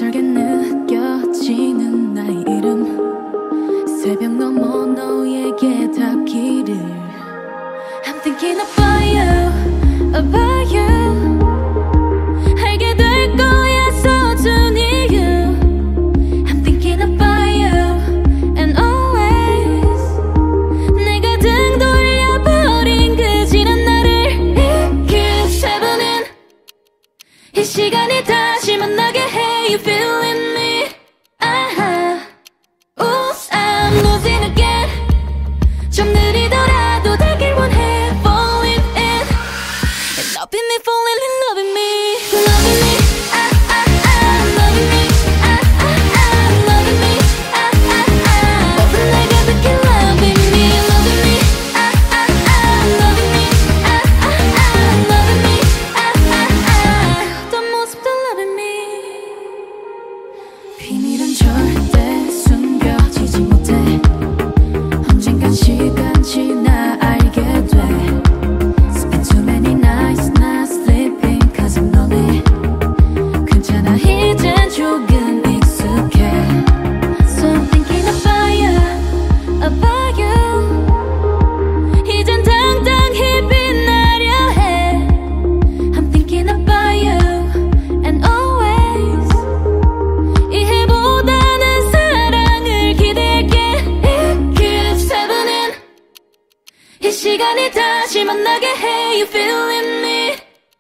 서툴게 느껴지는 나의 이름 새벽 넘어 너에게 닿기를 I'm thinking about you, about you 알게 될 거야 서툰 이유 I'm thinking about you and always 내가 등 돌려버린 그 지난 날을 이끌어보는 이 시간이 다시 만나게 해 You feeling me? Oops, I'm losing again 좀 느리더라도 되길 원해 Falling in And loving me, falling in, loving me Loving me, loving me loving me, 모든 내가 느낀 loving me Loving me, loving me loving me 어떤 모습도 loving me 비밀은 절대 숨겨지지 못해 언젠간 시간 지나 알게 돼 Spend too many nights not sleeping cause I'm lonely 괜찮아 이젠 조금 익숙해 So I'm thinking about you 이젠 당당히 빛나려 해 I'm thinking about you and always 이해보다는 사랑을 기대할게 이끌어보는 이 시간이 다시 만나게 해 You feeling me?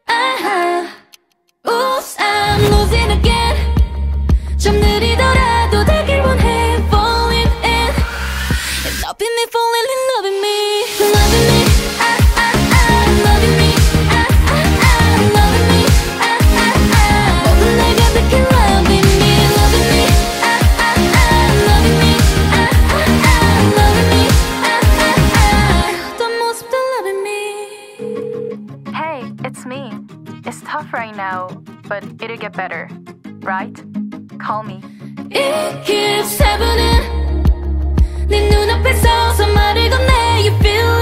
Oops, I'm losing again 좀 느리더라도 되길 원해 Falling in And loving me, falling in, loving me Loving me, loving me loving me 모든 내가 느낀 loving me Loving me, loving me loving me 어떤 모습도 loving me Hey, it's me. It's tough right now, but it'll get better, right? Call me. 이끌어보는 네 눈앞에 서서 말을 건네 You feel